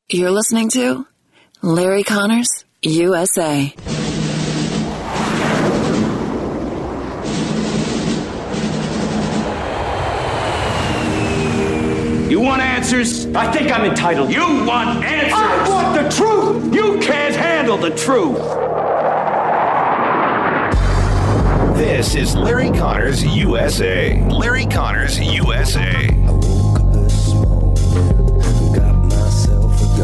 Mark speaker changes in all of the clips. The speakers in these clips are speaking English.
Speaker 1: You're listening to Larry Connors, USA.
Speaker 2: You want answers?
Speaker 3: I think I'm entitled.
Speaker 2: You want answers?
Speaker 3: I want the truth!
Speaker 2: You can't handle the truth.
Speaker 4: This is Larry Connors, USA. Larry Connors, USA.
Speaker 5: I woke up this morning, got myself a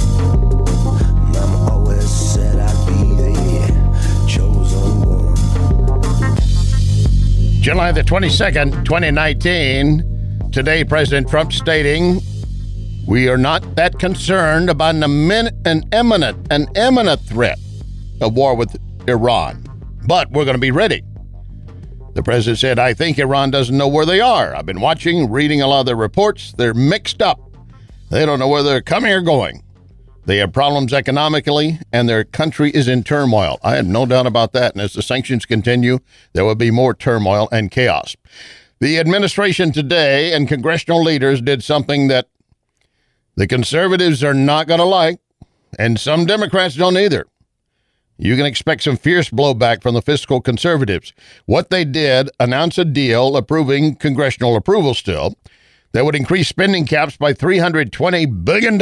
Speaker 5: gun. Mama always said I'd be the chosen one.
Speaker 6: July the 22nd, 2019. Today, President Trump stating, we are not that concerned about an imminent threat of war with Iran, but we're going to be ready. The president said, I think Iran doesn't know where they are. I've been reading a lot of their reports. They're mixed up. They don't know whether they're coming or going. They have problems economically, and their country is in turmoil. I have no doubt about that. And as the sanctions continue, there will be more turmoil and chaos. The administration today and congressional leaders did something that the conservatives are not going to like, and some Democrats don't either. You can expect some fierce blowback from the fiscal conservatives. What they did, announce a deal approving congressional approval still, that would increase spending caps by $320 billion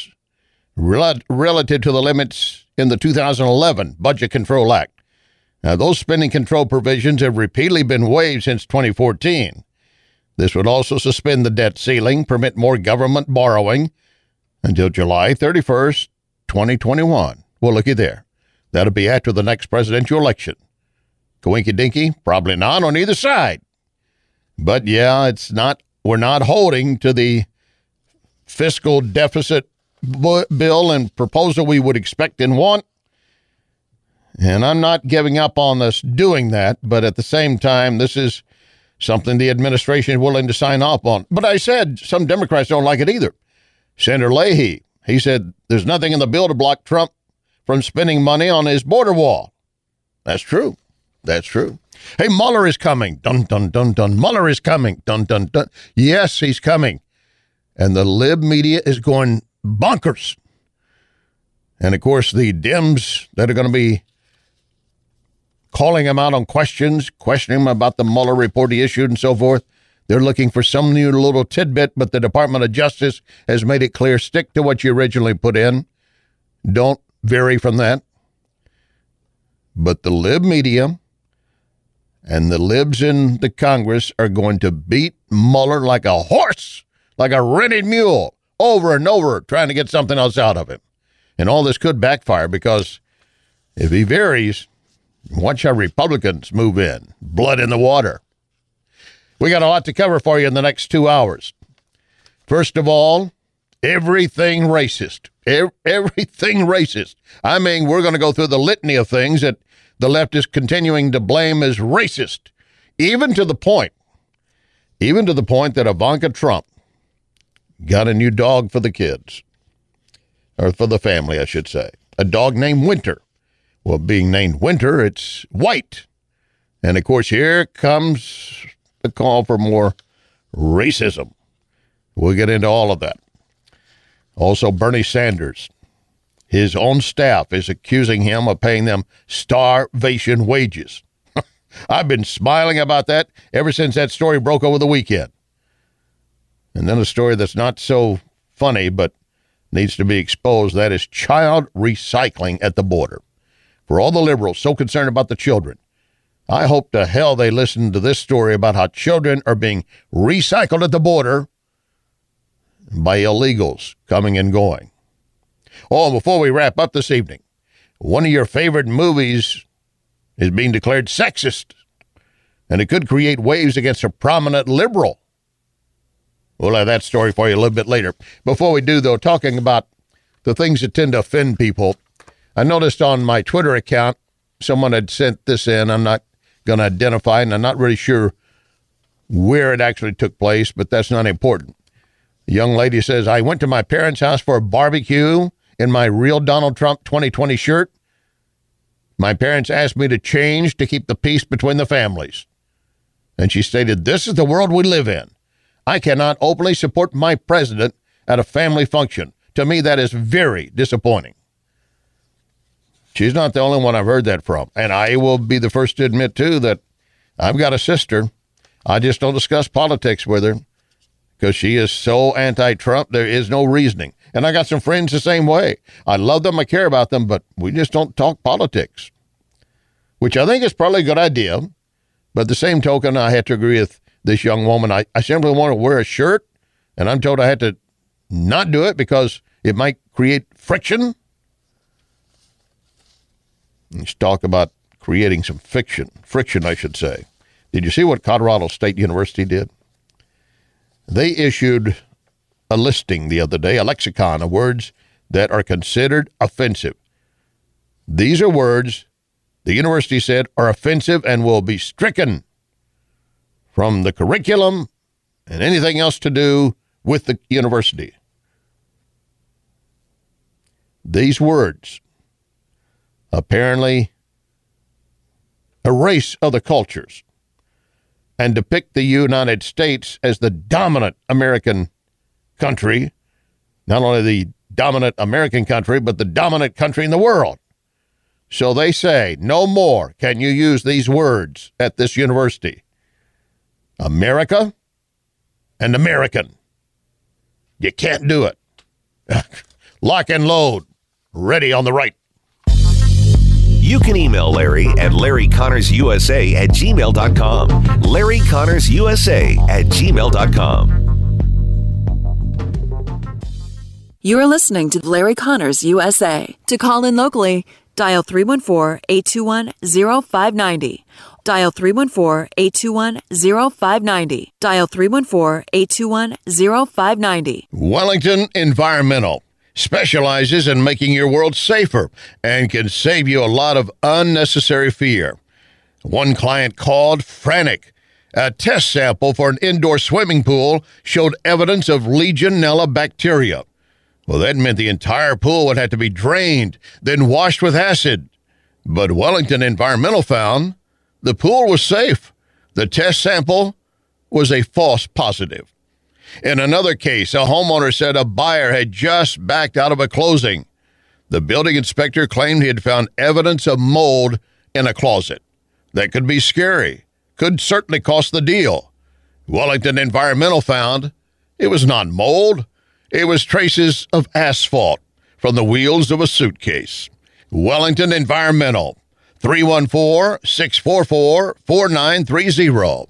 Speaker 6: relative to the limits in the 2011 Budget Control Act. Now, those spending control provisions have repeatedly been waived since 2014. This would also suspend the debt ceiling, permit more government borrowing until July 31st, 2021. Well, looky there. That'll be after the next presidential election. Coinky-dinky? Probably not on either side. But yeah, we're not holding to the fiscal deficit bill and proposal we would expect and want. And I'm not giving up on us doing that, but at the same time, this is something the administration is willing to sign off on. But I said some Democrats don't like it either. Senator Leahy, he said there's nothing in the bill to block Trump from spending money on his border wall. That's true. That's true. Hey, Mueller is coming. Dun, dun, dun, dun. Mueller is coming. Dun, dun, dun. Yes, he's coming. And the lib media is going bonkers. And, of course, the Dems that are going to be calling him out on questions, questioning him about the Mueller report he issued and so forth. They're looking for some new little tidbit, but the Department of Justice has made it clear, stick to what you originally put in. Don't vary from that. But the lib media and the libs in the Congress are going to beat Mueller like a horse, like a rented mule, over and over, trying to get something else out of him. And all this could backfire because if he varies, watch how Republicans move in. Blood in the water. We got a lot to cover for you in the next 2 hours. First of all, everything racist. Everything racist. I mean, we're going to go through the litany of things that the left is continuing to blame as racist, even to the point that Ivanka Trump got a new dog for the kids, or for the family, I should say. A dog named Winter. Well, being named Winter, it's white. And, of course, here comes the call for more racism. We'll get into all of that. Also, Bernie Sanders, his own staff is accusing him of paying them starvation wages. I've been smiling about that ever since that story broke over the weekend. And then a story that's not so funny but needs to be exposed, that is child recycling at the border. For all the liberals so concerned about the children, I hope to hell they listen to this story about how children are being recycled at the border by illegals coming and going. Oh, before we wrap up this evening, one of your favorite movies is being declared sexist, and it could create waves against a prominent liberal. We'll have that story for you a little bit later. Before we do, though, talking about the things that tend to offend people, I noticed on my Twitter account, someone had sent this in. I'm not going to identify, and I'm not really sure where it actually took place, but that's not important. The young lady says, I went to my parents' house for a barbecue in my real Donald Trump 2020 shirt. My parents asked me to change to keep the peace between the families. And she stated, this is the world we live in. I cannot openly support my president at a family function. To me, that is very disappointing. She's not the only one I've heard that from. And I will be the first to admit, too, that I've got a sister. I just don't discuss politics with her because she is so anti-Trump. There is no reasoning. And I got some friends the same way. I love them. I care about them, but we just don't talk politics, which I think is probably a good idea. But at the same token, I had to agree with this young woman. I simply want to wear a shirt, and I'm told I had to not do it because it might create friction. Let's talk about creating some friction, I should say. Did you see what Colorado State University did? They issued a listing the other day, a lexicon of words that are considered offensive. These are words the university said are offensive and will be stricken from the curriculum and anything else to do with the university. These words apparently erase other cultures and depict the United States as the dominant American country, not only the dominant American country, but the dominant country in the world. So they say, no more can you use these words at this university. America and American. You can't do it. Lock and load. Ready on the right.
Speaker 4: You can email Larry at LarryConnorsUSA@gmail.com. LarryConnorsUSA@gmail.com.
Speaker 1: You are listening to Larry Connors USA. To call in locally, dial 314-821-0590. Dial 314-821-0590. Dial 314-821-0590.
Speaker 6: Wellington Environmental specializes in making your world safer and can save you a lot of unnecessary fear. One client called frantic. A test sample for an indoor swimming pool showed evidence of Legionella bacteria. Well, that meant the entire pool would have to be drained, then washed with acid. But Wellington Environmental found the pool was safe. The test sample was a false positive. In another case, a homeowner said a buyer had just backed out of a closing. The building inspector claimed he had found evidence of mold in a closet. That could be scary, could certainly cost the deal. Wellington Environmental found it was not mold. It was traces of asphalt from the wheels of a suitcase. Wellington Environmental, 314-644-4930.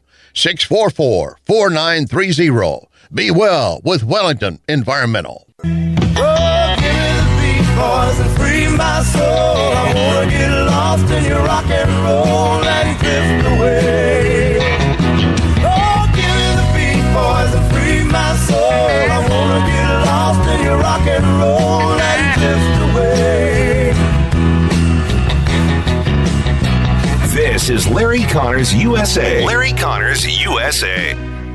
Speaker 6: 644-4930. Be well with Wellington Environmental.
Speaker 5: Oh, give me the beat, boys, and free my soul. I wanna get lost in your rock and roll and drift away. Oh, give me the beat, boys, and free my soul. I wanna get lost in your rock and roll and drift away.
Speaker 4: This is Larry Connors USA. Larry Connors USA.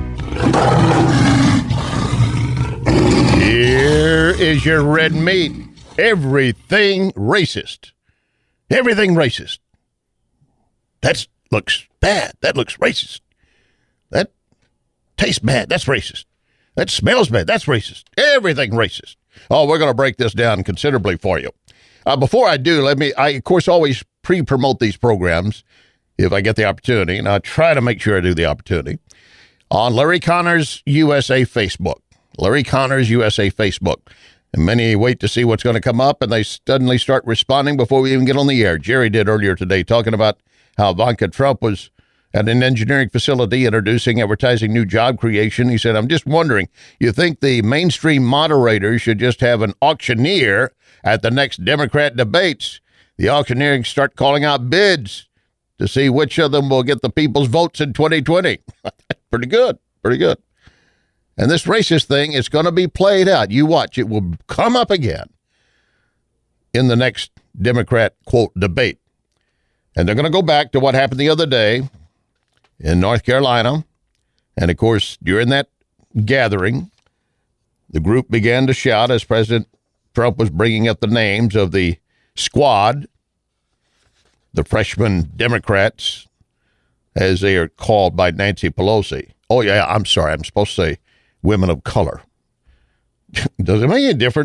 Speaker 6: Here is your red meat. Everything racist. Everything racist. That looks bad. That looks racist. That tastes bad. That's racist. That smells bad. That's racist. Everything racist. Oh, we're going to break this down considerably for you. Before I do, I, of course, always pre-promote these programs if I get the opportunity, and I try to make sure I do the opportunity, on Larry Connors USA Facebook. Larry Connors USA Facebook. And many wait to see what's going to come up, and they suddenly start responding before we even get on the air. Jerry did earlier today, talking about how Ivanka Trump was at an engineering facility introducing advertising new job creation. He said, I'm just wondering, you think the mainstream moderators should just have an auctioneer at the next Democrat debates? The auctioneer can start calling out bids to see which of them will get the people's votes in 2020. Pretty good. Pretty good. And this racist thing is going to be played out. You watch. It will come up again in the next Democrat, quote, debate. And they're going to go back to what happened the other day in North Carolina. And, of course, during that gathering, the group began to shout as President Trump was bringing up the names of the squad, the freshman Democrats, as they are called by Nancy Pelosi. Oh, yeah, I'm sorry. I'm supposed to say women of color. Does it make any difference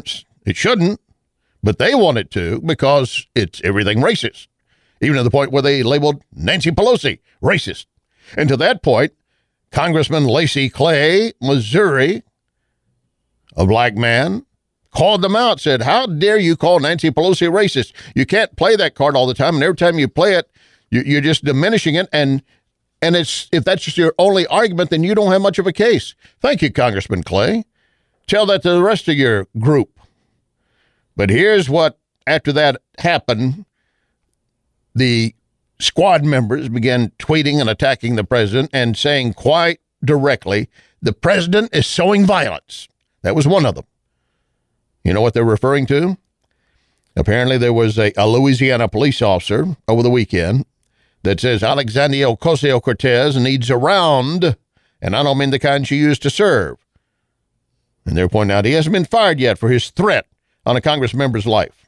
Speaker 6: It shouldn't, but they want it to because it's everything racist, even to the point where they labeled Nancy Pelosi racist. And to that point, Congressman Lacy Clay, Missouri, a black man, called them out, said, how dare you call Nancy Pelosi racist? You can't play that card all the time, and every time you play it, you're just diminishing it, and it's if that's just your only argument, then you don't have much of a case. Thank you, Congressman Clay. Tell that to the rest of your group. But here's what, after that happened, the squad members began tweeting and attacking the president and saying quite directly, the president is sowing violence. That was one of them. You know what they're referring to? Apparently there was a Louisiana police officer over the weekend that says Alexandria Ocasio-Cortez needs a round, and I don't mean the kind she used to serve. And they're pointing out he hasn't been fired yet for his threat on a Congress member's life.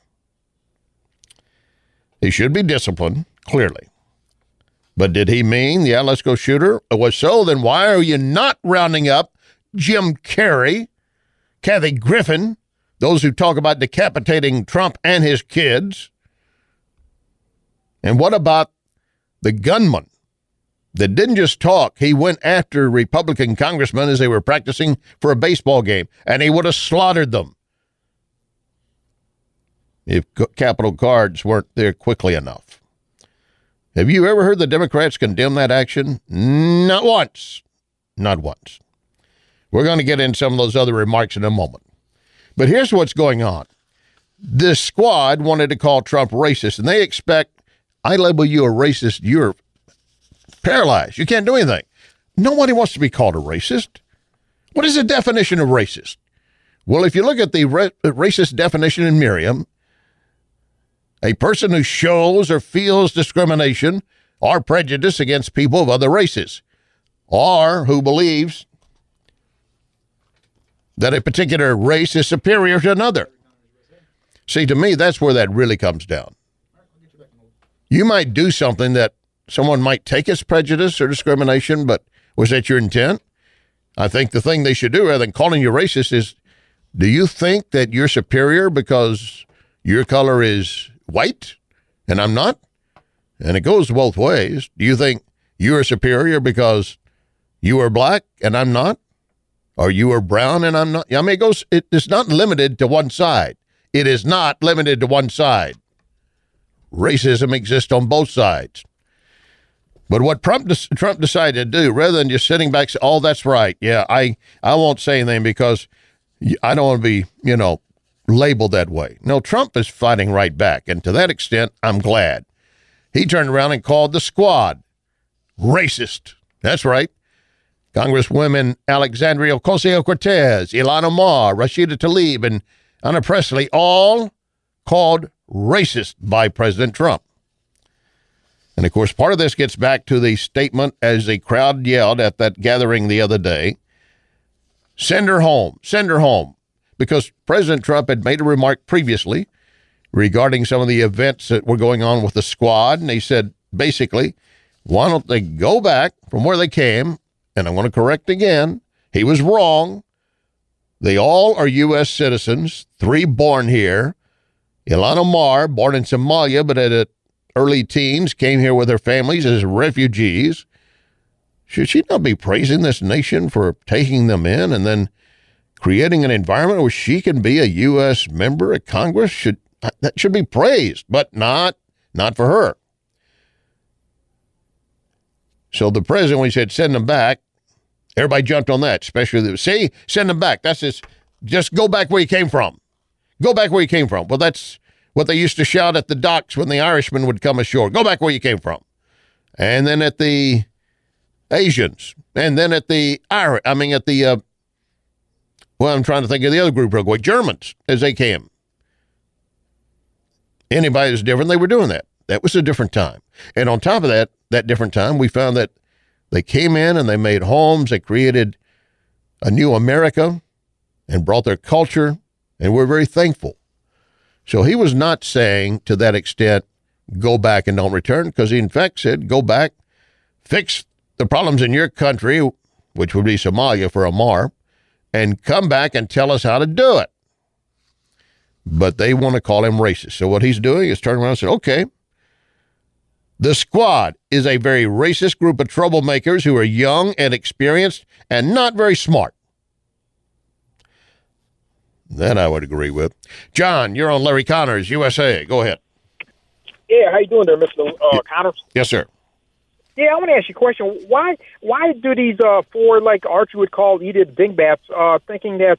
Speaker 6: He should be disciplined, clearly. But did he mean the Alaska shooter? It was so, then why are you not rounding up Jim Carrey, Kathy Griffin, those who talk about decapitating Trump and his kids? And what about the gunman that didn't just talk? He went after Republican congressmen as they were practicing for a baseball game, and he would have slaughtered them if Capitol Guards weren't there quickly enough. Have you ever heard the Democrats condemn that action? Not once. Not once. We're going to get in some of those other remarks in a moment. But here's what's going on. This squad wanted to call Trump racist, and they expect, I label you a racist, you're paralyzed. You can't do anything. Nobody wants to be called a racist. What is the definition of racist? Well, if you look at the racist definition in Merriam, a person who shows or feels discrimination or prejudice against people of other races, or who believes that a particular race is superior to another. See, to me, that's where that really comes down. You might do something that someone might take as prejudice or discrimination, but was that your intent? I think the thing they should do, rather than calling you racist, is, do you think that you're superior because your color is white and I'm not? And it goes both ways. Do you think you are superior because you are black and I'm not? Or you are brown and I'm not? I mean, it's not limited to one side. It is not limited to one side. Racism exists on both sides. But what Trump decided to do, rather than just sitting back, say, oh, that's right. Yeah, I won't say anything because I don't want to be, labeled that way. No, Trump is fighting right back. And to that extent, I'm glad. He turned around and called the squad racist. That's right. Congresswomen Alexandria Ocasio-Cortez, Ilhan Omar, Rashida Tlaib, and Anna Presley, all called racist by President Trump. And, of course, part of this gets back to the statement as the crowd yelled at that gathering the other day, send her home, send her home. Because President Trump had made a remark previously regarding some of the events that were going on with the squad. And he said, basically, why don't they go back from where they came? And I'm going to correct again. He was wrong. They all are U.S. citizens, 3 born here. Ilhan Omar, born in Somalia, but at early teens, came here with her families as refugees. Should she not be praising this nation for taking them in and then creating an environment where she can be a U.S. member of Congress? That should be praised, but not for her. So the president, when he said send them back, everybody jumped on that, especially send them back. That's just go back where you came from. Go back where you came from. Well, that's what they used to shout at the docks when the Irishmen would come ashore. Go back where you came from. And then at the Asians, and then at the I'm trying to think of the other group real quick, Germans, as they came. Anybody that's different, they were doing that. That was a different time. And on top of that different time, we found that they came in and they made homes. They created a new America and brought their culture, and we're very thankful. So he was not saying to that extent, go back and don't return, because he in fact said, go back, fix the problems in your country, which would be Somalia for Omar, and come back and tell us how to do it. but they want to call him racist. So what he's doing is turning around and saying, okay, the Squad is a very racist group of troublemakers who are young and experienced and not very smart. That I would agree with. John, you're on Larry Connors, USA. Go ahead.
Speaker 7: Yeah, how you doing there, Mr. Connors?
Speaker 6: Yes, sir.
Speaker 7: Yeah, I want to ask you a question. Why do these four, like Archie would call Edith dingbats, thinking that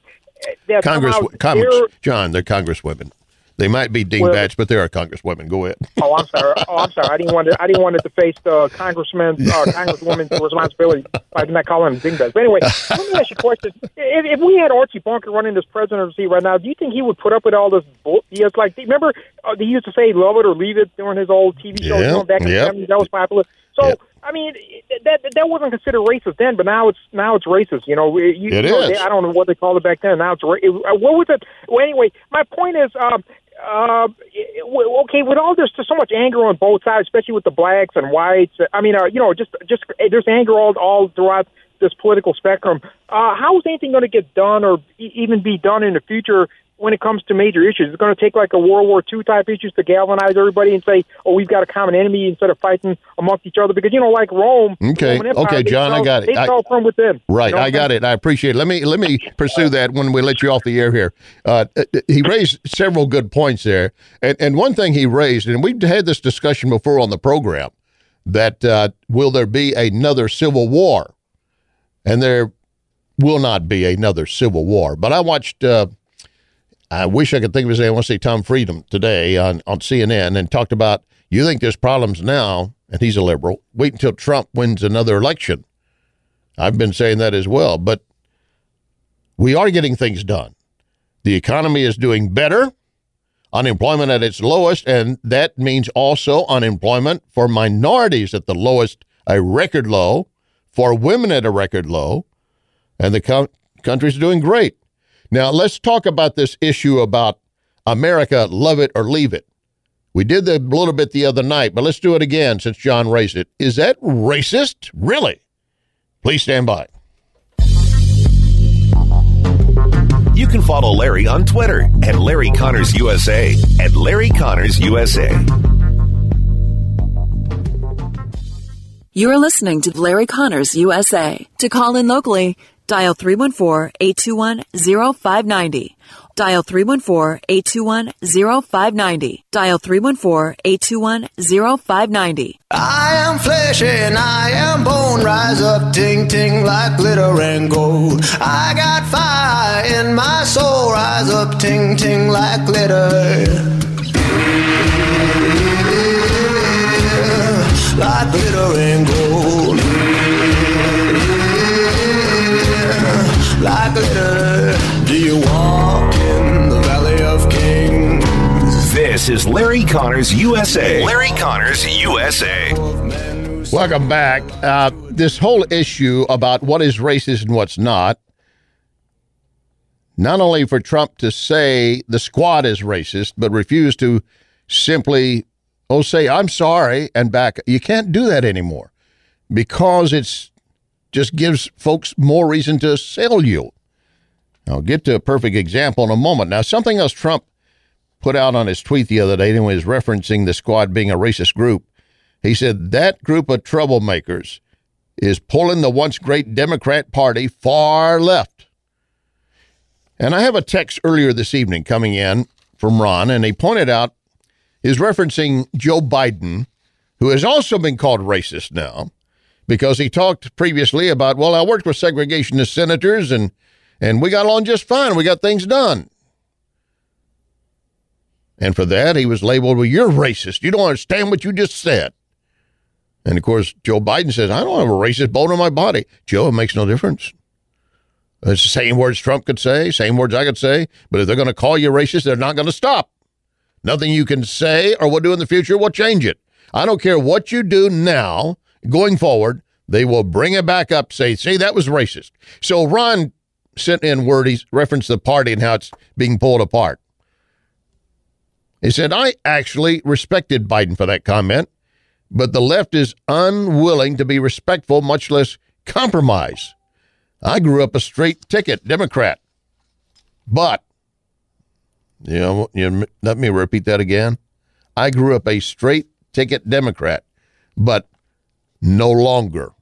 Speaker 6: John, they're congresswomen. They might be dingbats, but they are congresswomen. Go ahead.
Speaker 7: I'm sorry. I didn't want it to face the congresswoman's responsibility by not calling them dingbats. But anyway, let me ask you a question. If we had Archie Bunker running this presidency right now, do you think he would put up with all this bull? Like, remember he used to say "love it or leave it" during his old TV show back in the 70s? That was popular. So. Yep. I mean, that wasn't considered racist then, but now it's racist. You know,
Speaker 6: it is.
Speaker 7: I don't know what they called it back then. Now it's what was it? Well, anyway, my point is, okay, with all there's so much anger on both sides, especially with the blacks and whites. I mean, just there's anger all throughout this political spectrum. How is anything going to get done or even be done in the future when it comes to major issues? It's going to take like a World War II type issues to galvanize everybody and say, oh, we've got a common enemy instead of fighting amongst each other. Because, like Rome.
Speaker 6: Okay, John, I got it.
Speaker 7: They fell from within.
Speaker 6: Right, I got it. I appreciate it. Let me pursue that when we let you off the air here. He raised several good points there. And one thing he raised, and we've had this discussion before on the program, that will there be another civil war? And there will not be another civil war. But I watched... I wish I could think of his name. I want to say Tom Friedman today on CNN and talked about, you think there's problems now, and he's a liberal. Wait until Trump wins another election. I've been saying that as well. But we are getting things done. The economy is doing better. Unemployment at its lowest, and that means also unemployment for minorities at the lowest, a record low, for women at a record low, and the country's doing great. Now, let's talk about this issue about America, love it or leave it. We did that a little bit the other night, but let's do it again since John raised it. Is that racist? Really? Please stand by.
Speaker 4: You can follow Larry on Twitter at Larry Connors USA, at Larry Connors USA.
Speaker 1: You are listening to Larry Connors USA. To call in locally, dial 314-821-0590. Dial 314-821-0590. Dial 314-821-0590.
Speaker 5: I am flesh and I am bone. Rise up, ting ting like glitter and gold. I got fire in my soul. Rise up, ting ting like glitter. Like glitter and gold. Like glitter. Do you walk in the Valley of Kings?
Speaker 4: This is Larry Connors USA. Larry Connors USA.
Speaker 6: Welcome back. This whole issue about what is racist and what's not only for Trump to say the Squad is racist, but refuse to simply, say, I'm sorry, and back. You can't do that anymore because it's just gives folks more reason to assail you. I'll get to a perfect example in a moment. Now, something else Trump put out on his tweet the other day when he was referencing the Squad being a racist group. He said that group of troublemakers is pulling the once great Democrat Party far left. And I have a text earlier this evening coming in from Ron, and he pointed out, is referencing Joe Biden, who has also been called racist now, because he talked previously about, well, I worked with segregationist senators, and we got along just fine. We got things done. And for that, he was labeled, well, you're racist. You don't understand what you just said. And, of course, Joe Biden says, I don't have a racist bone in my body. Joe, it makes no difference. It's the same words Trump could say, same words I could say. But if they're going to call you racist, they're not going to stop. Nothing you can say or will do in the future will change it. I don't care what you do now, going forward, they will bring it back up, say, see, that was racist. So Ron sent in word, he referenced the party and how it's being pulled apart. He said, I actually respected Biden for that comment, but the left is unwilling to be respectful, much less compromise. I grew up a straight ticket Democrat, but Let me repeat that again. I grew up a straight ticket Democrat, but I no longer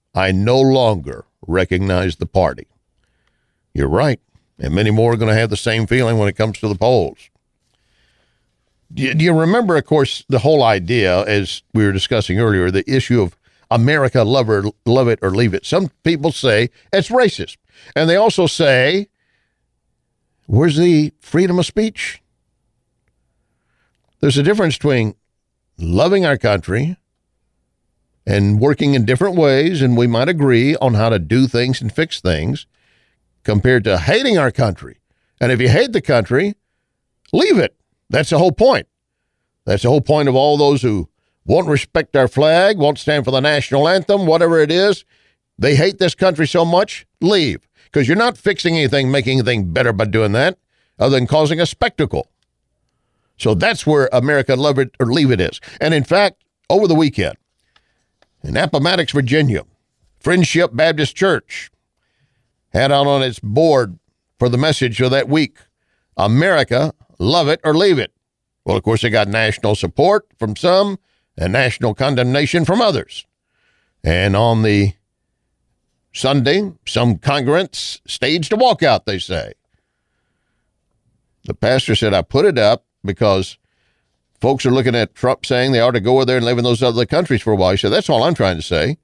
Speaker 6: recognize the party. You're right. And many more are going to have the same feeling when it comes to the polls. Do you remember, of course, the whole idea, as we were discussing earlier, the issue of America, love it or leave it? Some people say it's racist. And they also say, where's the freedom of speech? There's a difference between loving our country and working in different ways, and we might agree on how to do things and fix things, compared to hating our country. And if you hate the country, leave it. That's the whole point. That's the whole point of all those who won't respect our flag, won't stand for the national anthem, whatever it is. They hate this country so much, leave. Because you're not fixing anything, making anything better by doing that, other than causing a spectacle. So that's where America, love it or leave it is. And in fact, over the weekend, in Appomattox, Virginia, Friendship Baptist Church had out on its board for the message of that week, America, love it or leave it. Well, of course, they got national support from some and national condemnation from others. And on the Sunday, some congregants staged a walkout, they say. The pastor said, I put it up because folks are looking at Trump saying they ought to go over there and live in those other countries for a while. He said, that's all I'm trying to say.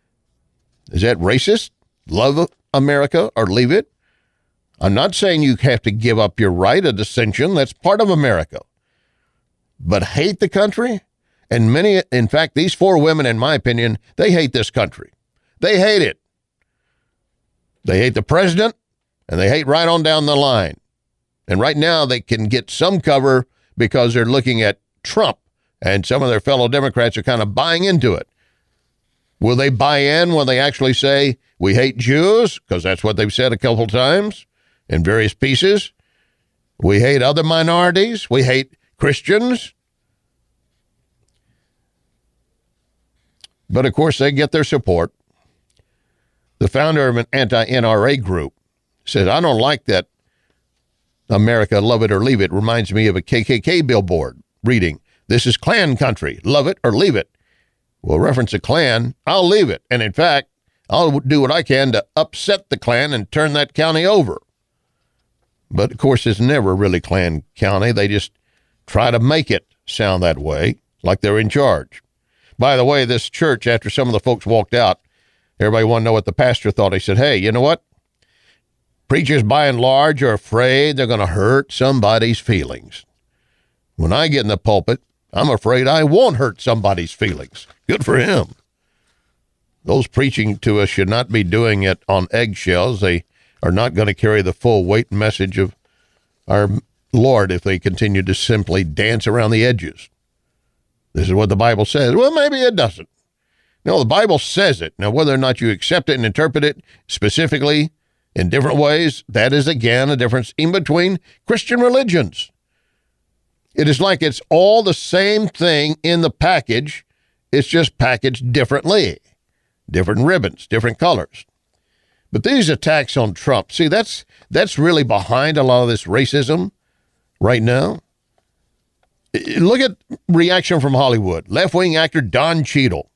Speaker 6: Is that racist? Love America or leave it? I'm not saying you have to give up your right of dissension. That's part of America. But hate the country? And many, in fact, these four women, in my opinion, they hate this country. They hate it. They hate the president, and they hate right on down the line. And right now they can get some cover because they're looking at Trump, and some of their fellow Democrats are kind of buying into it. Will they buy in when they actually say, we hate Jews? Because that's what they've said a couple times in various pieces. We hate other minorities. We hate Christians. But, of course, they get their support. The founder of an anti-NRA group said, I don't like that America, love it or leave it. Reminds me of a KKK billboard reading, this is Klan country, love it or leave it. Well, reference a Klan, I'll leave it. And in fact, I'll do what I can to upset the Klan and turn that county over. But, of course, it's never really Klan County. They just try to make it sound that way, like they're in charge. By the way, this church, after some of the folks walked out, everybody wanted to know what the pastor thought. He said, hey, you know what? Preachers, by and large, are afraid they're going to hurt somebody's feelings. When I get in the pulpit, I'm afraid I won't hurt somebody's feelings. Good for him. Those preaching to us should not be doing it on eggshells. They are not going to carry the full weight message of our Lord if they continue to simply dance around the edges. This is what the Bible says. Well, maybe it doesn't. No, the Bible says it. Now, whether or not you accept it and interpret it specifically in different ways, that is, again, a difference in between Christian religions. It is like it's all the same thing in the package. It's just packaged differently. Different ribbons, different colors. But these attacks on Trump, see, that's really behind a lot of this racism right now. Look at reaction from Hollywood. Left-wing actor Don Cheadle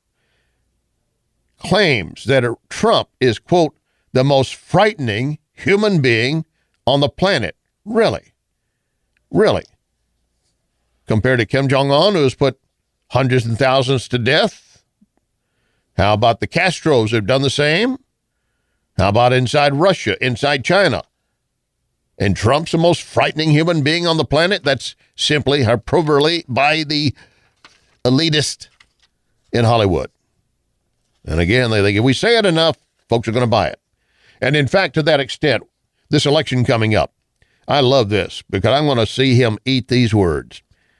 Speaker 6: claims that Trump is, quote, the most frightening human being on the planet. Really? Really? Compared to Kim Jong-un, who has put hundreds and thousands to death? How about the Castros who have done the same? How about inside Russia, inside China? And Trump's the most frightening human being on the planet? That's simply hyperbole by the elitist in Hollywood. And again, they think if we say it enough, folks are going to buy it. And in fact, to that extent, this election coming up, I love this because I'm going to see him eat these words.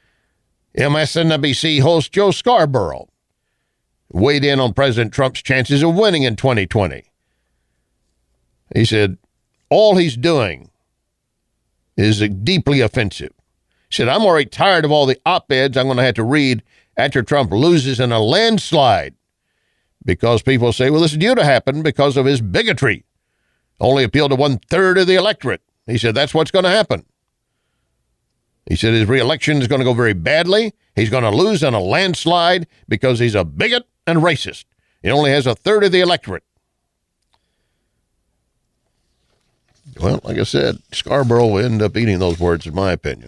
Speaker 6: MSNBC host Joe Scarborough weighed in on President Trump's chances of winning in 2020. He said, all he's doing is deeply offensive. He said, I'm already tired of all the op-eds I'm going to have to read after Trump loses in a landslide because people say, well, this is due to happen because of his bigotry. Only appeal to 1/3 of the electorate. He said, that's what's going to happen. He said his reelection is going to go very badly. He's going to lose in a landslide because he's a bigot and racist. He only has a third of the electorate. Well, like I said, Scarborough will end up eating those words, in my opinion.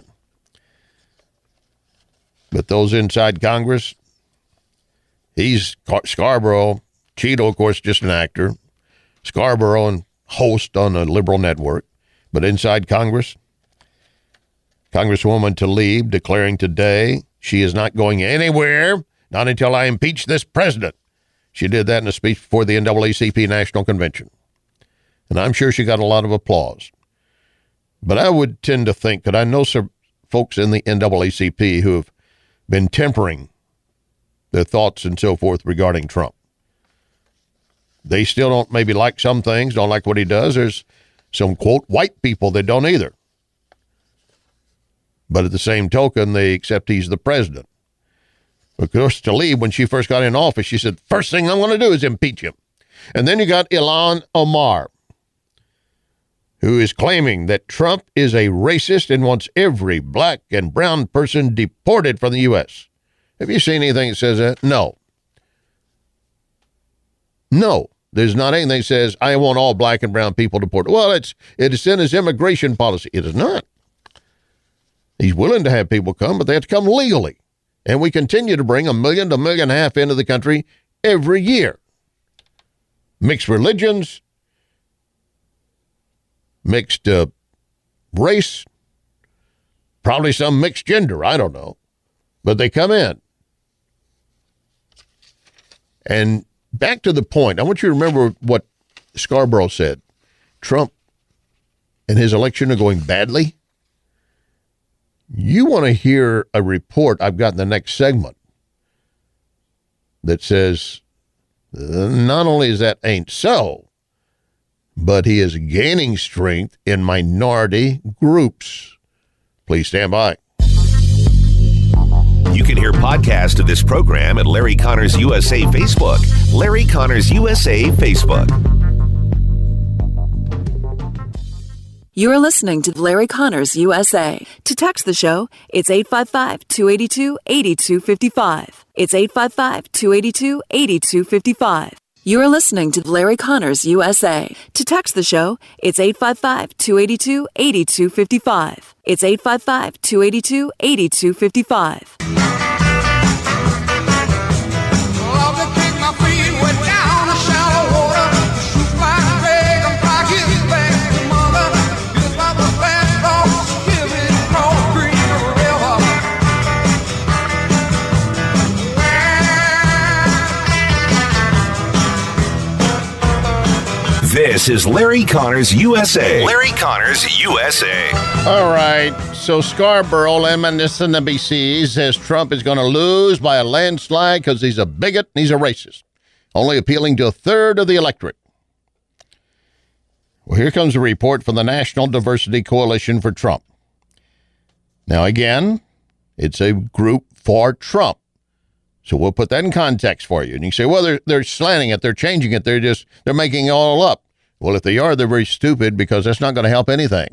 Speaker 6: But those inside Congress, he's Scarborough. Cheeto, of course, just an actor. Scarborough and host on a liberal network. But inside Congress, Congresswoman Tlaib declaring today she is not going anywhere, not until I impeach this president. She did that in a speech before the NAACP National Convention. And I'm sure she got a lot of applause. But I would tend to think that I know some folks in the NAACP who have been tempering their thoughts and so forth regarding Trump. They still don't maybe like some things, don't like what he does. There's some, quote, white people that don't either. But at the same token, they accept he's the president. Of course, Tlaib, when she first got in office, she said, first thing I'm going to do is impeach him. And then you got Ilhan Omar, who is claiming that Trump is a racist and wants every black and brown person deported from the U.S. Have you seen anything that says that? No. No. There's not anything that says, I want all black and brown people deported. Well, it is in his immigration policy. It is not. He's willing to have people come, but they have to come legally. And we continue to bring 1 million to 1.5 million into the country every year. Mixed religions, mixed race, probably some mixed gender, I don't know. But they come in. And back to the point, I want you to remember what Scarborough said. Trump and his election are going badly. You want to hear a report I've got in the next segment that says not only is that ain't so, but he is gaining strength in minority groups. Please stand by.
Speaker 4: You can hear podcast of this program at Larry Connors USA Facebook. Larry Connors USA Facebook.
Speaker 1: You are listening to Larry Connors USA. To text the show, it's 855-282-8255. It's 855-282-8255. You are listening to Larry Connors USA. To text the show, it's 855-282-8255. It's 855-282-8255.
Speaker 4: This is Larry Connors USA. Larry Connors USA.
Speaker 6: All right. So Scarborough, MSNBC, says Trump is going to lose by a landslide because he's a bigot and he's a racist, only appealing to a third of the electorate. Well, here comes a report from the National Diversity Coalition for Trump. Now, again, it's a group for Trump. So we'll put that in context for you. And you say, well, they're slanting it. They're changing it. They're making it all up. Well, if they are, they're very stupid because that's not going to help anything.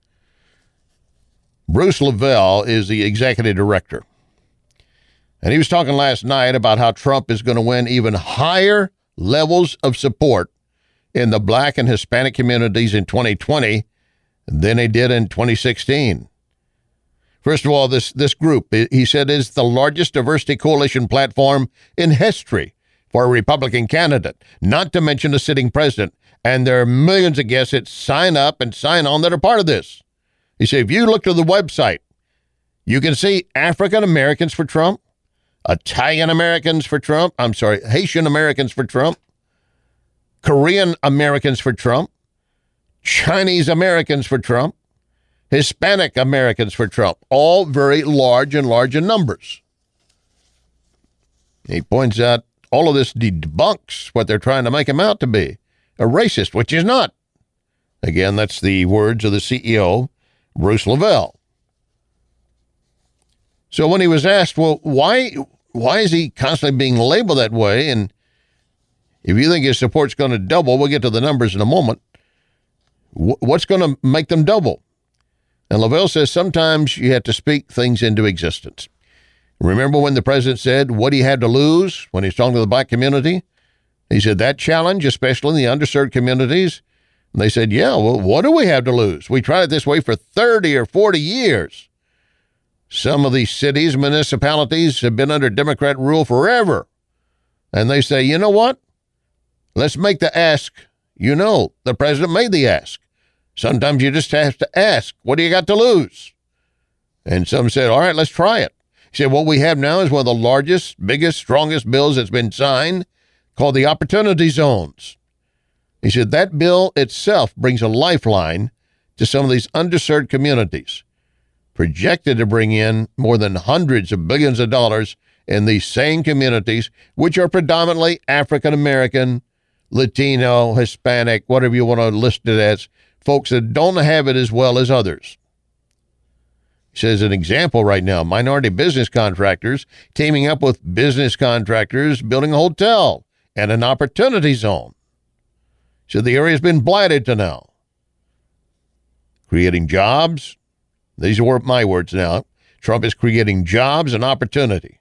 Speaker 6: Bruce Lavelle is the executive director. And he was talking last night about how Trump is going to win even higher levels of support in the black and Hispanic communities in 2020 than he did in 2016. First of all, this group, he said, is the largest diversity coalition platform in history for a Republican candidate, not to mention a sitting president. And there are millions of guests that sign up and sign on that are part of this. You see, if you look to the website, you can see African Americans for Trump, Italian Americans for Trump, Haitian Americans for Trump, Korean Americans for Trump, Chinese Americans for Trump, Hispanic Americans for Trump, all very large in numbers. He points out all of this debunks what they're trying to make him out to be, a racist, which is not. Again, that's the words of the CEO, Bruce Lavelle. So when he was asked, well, why is he constantly being labeled that way? And if you think his support's going to double, we'll get to the numbers in a moment. What's going to make them double? And Lavelle says sometimes you have to speak things into existence. Remember when the president said, what do you have to lose, when he's talking to the black community? He said, that challenge, especially in the underserved communities. And they said, yeah, well, what do we have to lose? We tried it this way for 30 or 40 years. Some of these cities, municipalities have been under Democrat rule forever. And they say, you know what? Let's make the ask. You know, the president made the ask. Sometimes you just have to ask, what do you got to lose? And some said, all right, let's try it. He said, what we have now is one of the largest, biggest, strongest bills that's been signed, called the Opportunity Zones. He said, that bill itself brings a lifeline to some of these underserved communities, projected to bring in more than hundreds of billions of dollars in these same communities, which are predominantly African-American, Latino, Hispanic, whatever you want to list it as, folks that don't have it as well as others. He says, an example right now, minority business contractors teaming up with business contractors building a hotel and an opportunity zone. So the area's been blighted to now. Creating jobs. These are my words now. Trump is creating jobs and opportunity.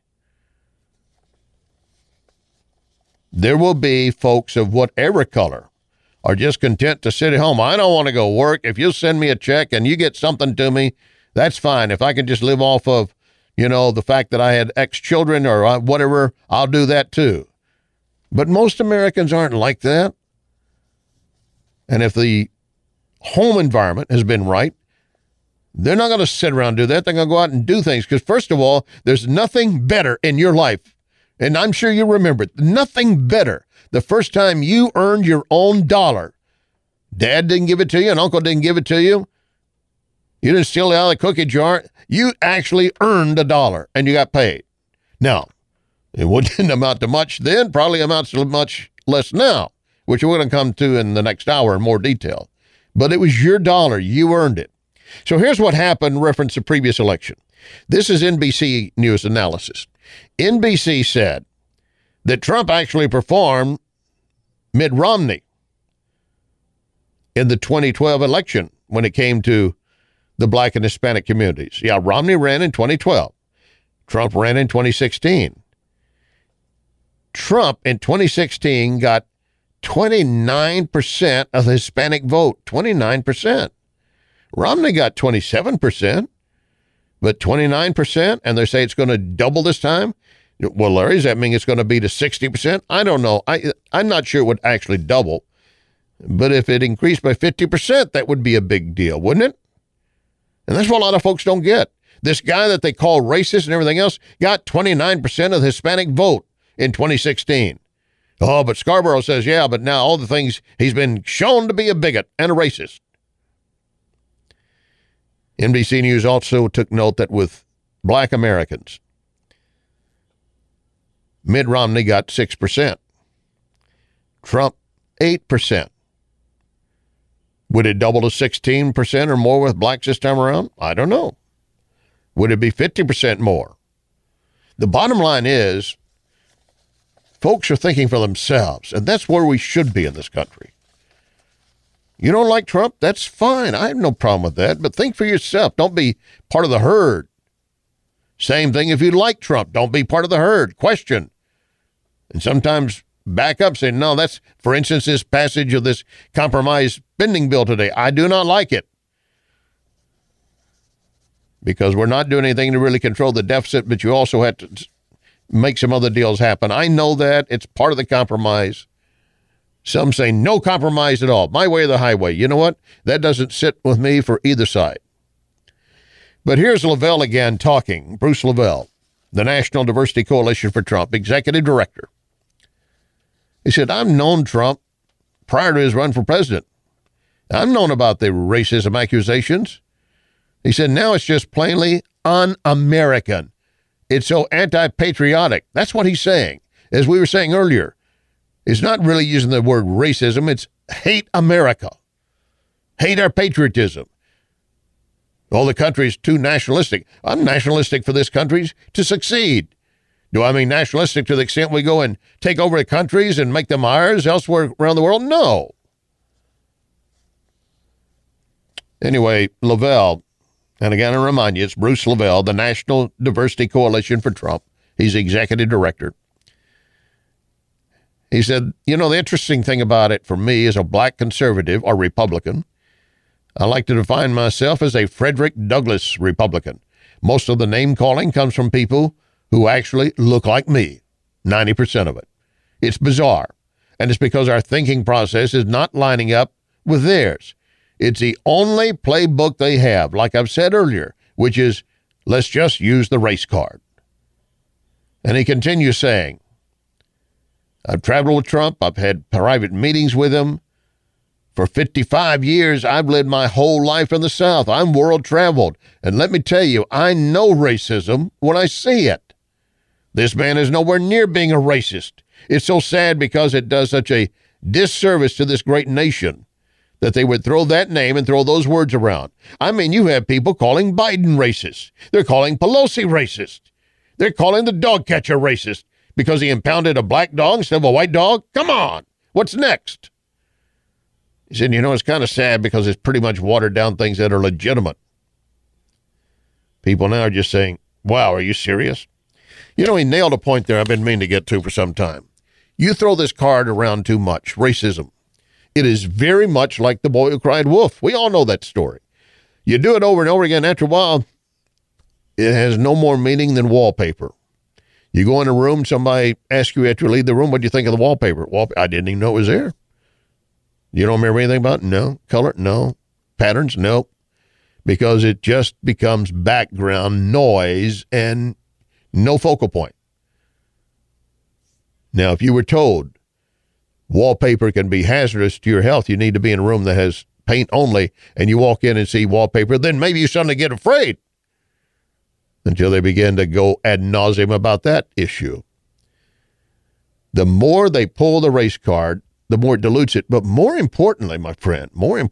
Speaker 6: There will be folks of whatever color are just content to sit at home. I don't want to go work. If you send me a check and you get something to me, that's fine. If I can just live off of, the fact that I had X children or whatever, I'll do that too. But most Americans aren't like that. And if the home environment has been right, they're not going to sit around and do that. They're going to go out and do things. Because first of all, there's nothing better in your life. And I'm sure you remember it. Nothing better. The first time you earned your own dollar. Dad didn't give it to you and uncle didn't give it to you. You didn't steal it out of the cookie jar. You actually earned $1 and you got paid. Now, it wouldn't amount to much then, probably amounts to much less now, which we're going to come to in the next hour in more detail. But it was your dollar. You earned it. So here's what happened, reference the previous election. This is NBC News analysis. NBC said that Trump actually performed Mitt Romney in the 2012 election when it came to the black and Hispanic communities. Yeah, Romney ran in 2012. Trump ran in 2016. Trump in 2016 got 29% of the Hispanic vote. 29%. Romney got 27%, but 29%, and they say it's going to double this time. Well, Larry, does that mean it's going to be to 60%? I don't know. I'm not sure it would actually double, but if it increased by 50%, that would be a big deal, wouldn't it? And that's what a lot of folks don't get. This guy that they call racist and everything else got 29% of the Hispanic vote in 2016. Oh, but Scarborough says, yeah, but now all the things, he's been shown to be a bigot and a racist. NBC News also took note that with black Americans, Mitt Romney got 6%. Trump, 8%. Would it double to 16% or more with blacks this time around? I don't know. Would it be 50% more? The bottom line is, folks are thinking for themselves, and that's where we should be in this country. You don't like Trump? That's fine. I have no problem with that, but think for yourself. Don't be part of the herd. Same thing if you like Trump. Don't be part of the herd. Question. And sometimes back up, say, no, that's, for instance, this passage of this compromise spending bill today. I do not like it because we're not doing anything to really control the deficit, but you also have to make some other deals happen. I know that. It's part of the compromise. Some say no compromise at all. My way or the highway. You know what? That doesn't sit with me for either side. But here's Lavelle again talking. Bruce Lavelle, the National Diversity Coalition for Trump, executive director. He said, I've known Trump prior to his run for president. I've known about the racism accusations. He said, now it's just plainly un-American. It's so anti-patriotic. That's what he's saying. As we were saying earlier, it's not really using the word racism. It's hate America. Hate our patriotism. Oh, the country's too nationalistic. I'm nationalistic for this country to succeed. Do I mean nationalistic to the extent we go and take over the countries and make them ours elsewhere around the world? No. Anyway, Lavelle And again, I remind you, it's Bruce Lavelle, the National Diversity Coalition for Trump. He's the executive director. He said, the interesting thing about it for me as a black conservative or Republican, I like to define myself as a Frederick Douglass Republican. Most of the name calling comes from people who actually look like me, 90% of it. It's bizarre, and it's because our thinking process is not lining up with theirs. It's the only playbook they have, like I've said earlier, which is, let's just use the race card. And he continues saying, I've traveled with Trump. I've had private meetings with him. For 55 years, I've lived my whole life in the South. I'm world traveled. And let me tell you, I know racism when I see it. This man is nowhere near being a racist. It's so sad because it does such a disservice to this great nation that they would throw that name and throw those words around. I mean, you have people calling Biden racist. They're calling Pelosi racist. They're calling the dog catcher racist because he impounded a black dog instead of a white dog. Come on. What's next? He said, it's kind of sad because it's pretty much watered down things that are legitimate. People now are just saying, wow, are you serious? He nailed a point there I've been meaning to get to for some time. You throw this card around too much, racism. It is very much like the boy who cried wolf. We all know that story. You do it over and over again. After a while, it has no more meaning than wallpaper. You go in a room, somebody asks you after you leave the room, what do you think of the wallpaper? I didn't even know it was there. You don't remember anything about it? No. Color? No. Patterns? No. Because it just becomes background noise and no focal point. Now, if you were told wallpaper can be hazardous to your health, you need to be in a room that has paint only, and you walk in and see wallpaper, then maybe you suddenly get afraid until they begin to go ad nauseum about that issue. The more they pull the race card, the more it dilutes it. But more importantly, my friend,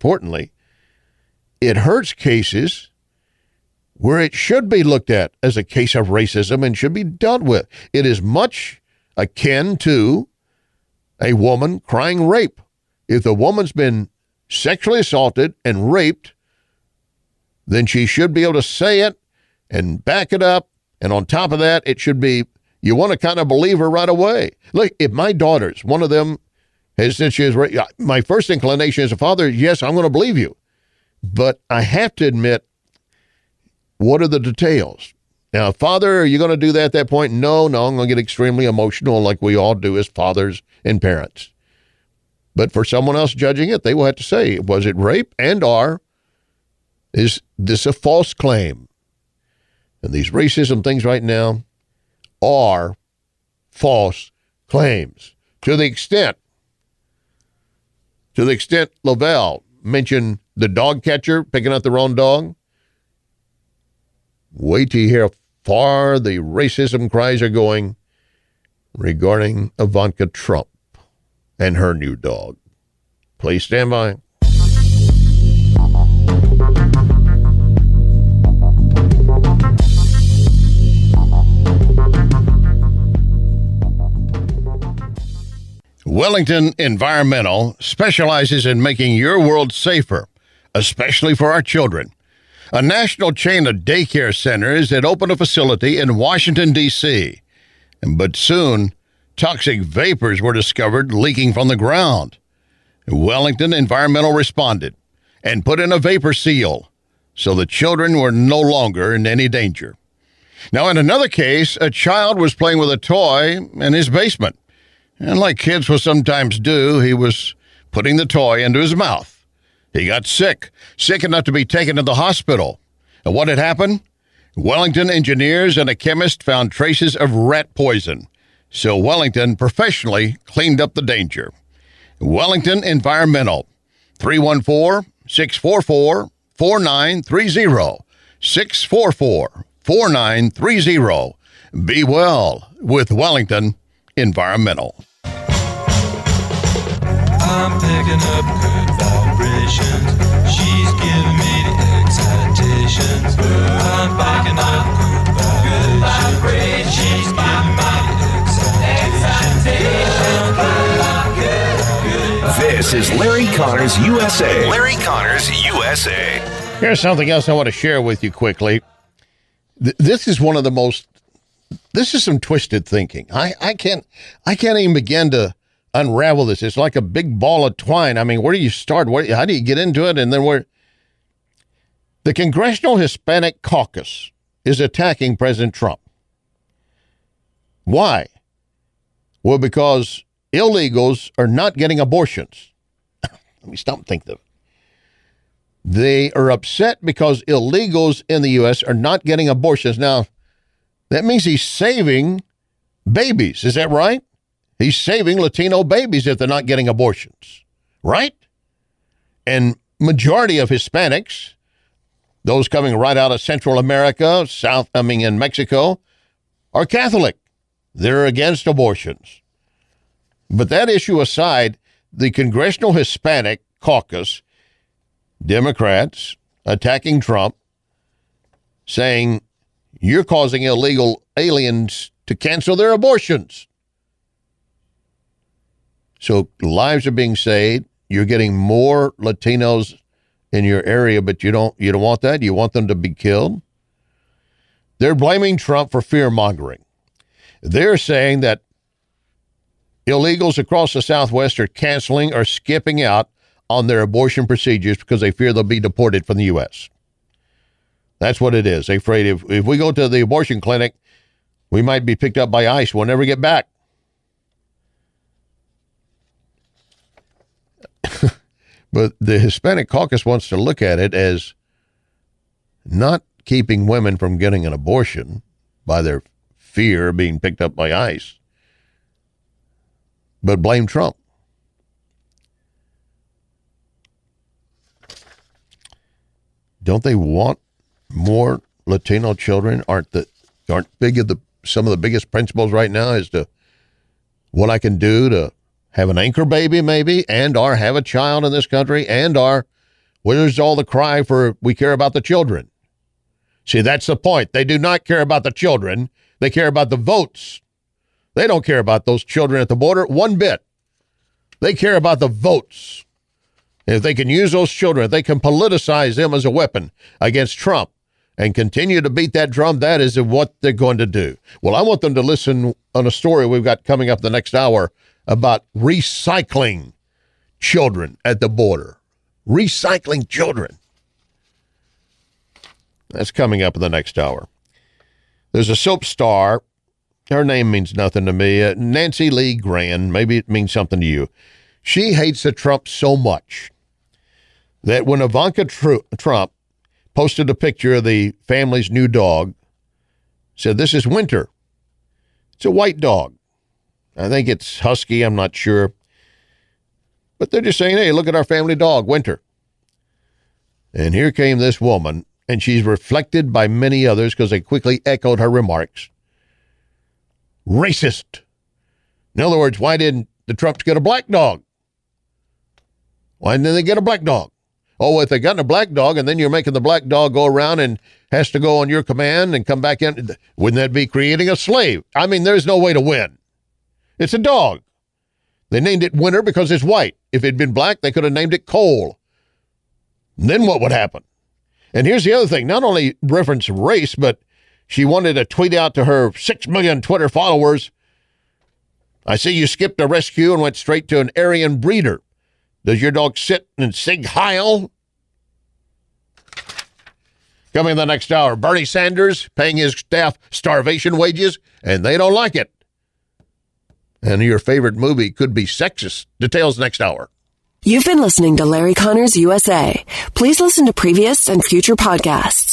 Speaker 6: it hurts cases where it should be looked at as a case of racism and should be dealt with. It is much akin to a woman crying rape. If the woman's been sexually assaulted and raped, then she should be able to say it and back it up. And on top of that, it should be, you want to kind of believe her right away. Look, if my daughters, one of them has said she is raped, my first inclination as a father, yes, I'm going to believe you. But I have to admit, what are the details? Now, father, are you going to do that at that point? No, I'm going to get extremely emotional like we all do as fathers and parents. But for someone else judging it, they will have to say, was it rape is this a false claim? And these racism things right now are false claims. To the extent Lavelle mentioned the dog catcher picking up the wrong dog, wait till you hear how far the racism cries are going regarding Ivanka Trump and her new dog. Please stand by. Wellington Environmental specializes in making your world safer, especially for our children. A national chain of daycare centers had opened a facility in Washington, D.C., but soon toxic vapors were discovered leaking from the ground. Wellington Environmental responded and put in a vapor seal, so the children were no longer in any danger. Now, in another case, a child was playing with a toy in his basement. And like kids will sometimes do, he was putting the toy into his mouth. He got sick enough to be taken to the hospital. And what had happened? Wellington engineers and a chemist found traces of rat poison. So Wellington professionally cleaned up the danger. Wellington Environmental, 314-644-4930. 644-4930. Be well with Wellington Environmental.
Speaker 8: I'm picking up good vibrations. She's giving me the excitations. I'm picking up good vibrations. She's giving me the excitations.
Speaker 4: This is Larry Connors USA. Larry Connors USA.
Speaker 6: Here's something else I want to share with you quickly. This is one of the most. This is some twisted thinking. I can't even begin to unravel this. It's like a big ball of twine. I mean, where do you start? How do you get into it? And then the Congressional Hispanic Caucus is attacking President Trump. Why? Well, because illegals are not getting abortions. Let me stop and think of it. They are upset because illegals in the U.S. are not getting abortions. Now, that means he's saving babies. Is that right? He's saving Latino babies if they're not getting abortions, right? And majority of Hispanics, those coming right out of Central America, in Mexico, are Catholic. They're against abortions. But that issue aside, the Congressional Hispanic Caucus, Democrats attacking Trump, saying, you're causing illegal aliens to cancel their abortions. So lives are being saved. You're getting more Latinos in your area, but you don't want that. You want them to be killed. They're blaming Trump for fear-mongering. They're saying that illegals across the Southwest are canceling or skipping out on their abortion procedures because they fear they'll be deported from the U.S. That's what it is. They're afraid if we go to the abortion clinic, we might be picked up by ICE. We'll never get back. But the Hispanic Caucus wants to look at it as not keeping women from getting an abortion by their fear of being picked up by ICE, but blame Trump. Don't they want more Latino children? Aren't some of the biggest principles right now as to what I can do to have an anchor baby maybe, and or have a child in this country, and or where's all the cry for we care about the children? See, that's the point. They do not care about the children. They care about the votes. They don't care about those children at the border one bit. They care about the votes. If they can use those children, if they can politicize them as a weapon against Trump and continue to beat that drum, that is what they're going to do. Well, I want them to listen on a story we've got coming up the next hour about recycling children at the border. Recycling children. That's coming up in the next hour. There's a soap star. Her name means nothing to me. Nancy Lee Grand. Maybe it means something to you. She hates the Trump so much that when Ivanka Trump posted a picture of the family's new dog, said, this is Winter. It's a white dog. I think it's husky. I'm not sure. But they're just saying, hey, look at our family dog, Winter. And here came this woman, and she's reflected by many others because they quickly echoed her remarks. Racist. In other words, why didn't the Trumps get a black dog? Why didn't they get a black dog? Oh, if they got a black dog and then you're making the black dog go around and has to go on your command and come back in, wouldn't that be creating a slave? I mean, there's no way to win. It's a dog. They named it Winter because it's white. If it had been black, they could have named it Cole. And then what would happen? And here's the other thing. Not only reference race, but she wanted to tweet out to her 6 million Twitter followers, I see you skipped a rescue and went straight to an Aryan breeder. Does your dog sit and Sig Heil? Coming in the next hour, Bernie Sanders paying his staff starvation wages, and they don't like it. And your favorite movie could be sexist. Details next hour.
Speaker 1: You've been listening to Larry Connors USA. Please listen to previous and future podcasts